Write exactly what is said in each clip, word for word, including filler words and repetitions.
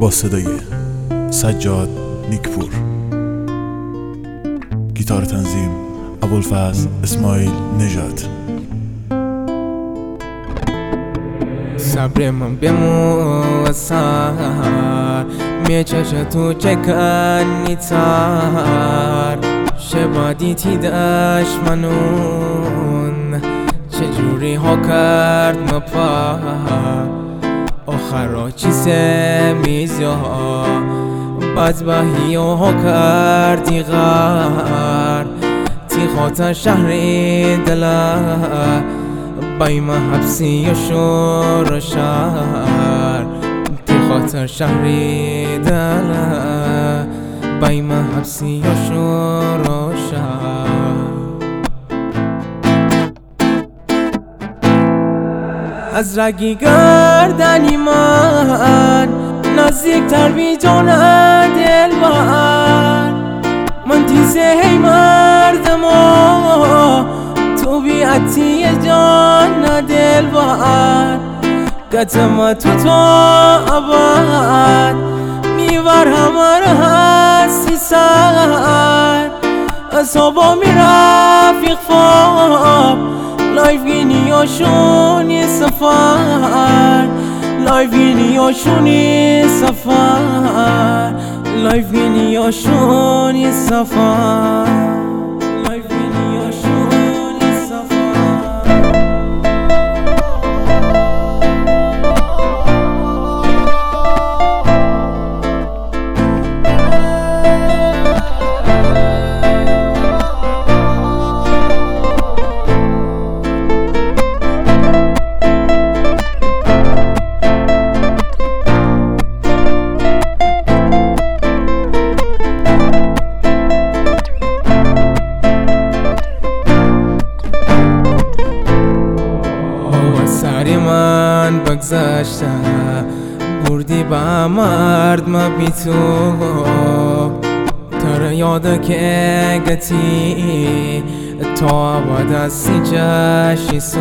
با صدای سجاد نیکپور، گیتار تنظیم ابوالفضل اسماعیل نژاد. صبر من بمون سر میچشه تو چکنی تر شبادی تی دشمنون چجوری ها کرد مپر آخرا چیزه میزیا بدبهی ها کردی غر تی خاطر شهری دله بایم حبسی و شور و شهر تی خاطر شهری دله بایم حبسی و شور و شهر. از رگی گردنی من نزدیک تر بی جان دل بر من تیزه هی مردم و تو بیعتی جان دل بر قدم تو تا ابد میور همه را هستی سر از هوا می رفیق فاب لایف گینی آشونی سفر لایف گینی آشونی سفر لایف گینی آشونی سفر لایف گینی آشونی سفر. سری من بگذشته بردی با مرد ما بی تو تر یاد که گتی تا عباد از سی جشی سو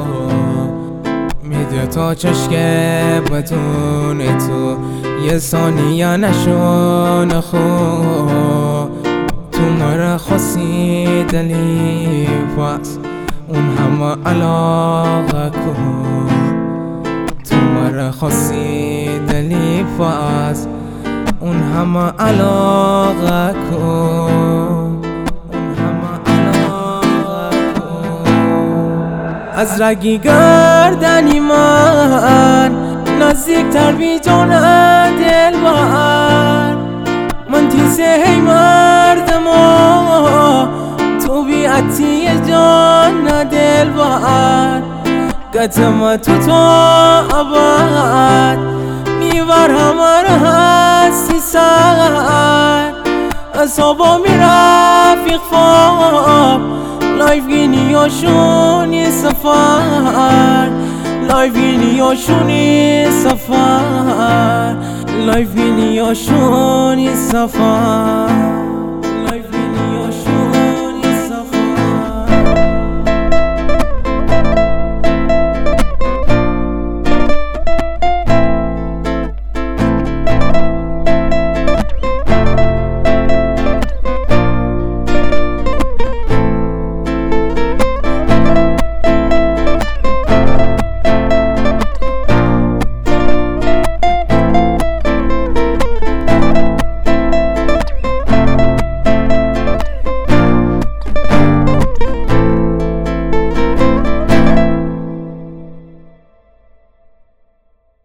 میده تا چشکه بدون تو یه ثانیه نشون خو تو مرا خواستی دلی پس اون همه علاقه کن تو مرا خواستی دلی پس اون همه علاقه کن اون همه علاقه کن. از رگی گردنی من نزدیک تر بی جان دل بر من تیزه هی مردم و تو بیعتی جان دل بر قدم تو تا ابد میور همه را هستی سر از هوا می رفیق فاب لایف گینی آشونی سفر لایف گینی آشونی سفر لایف گینی آشونی سفر.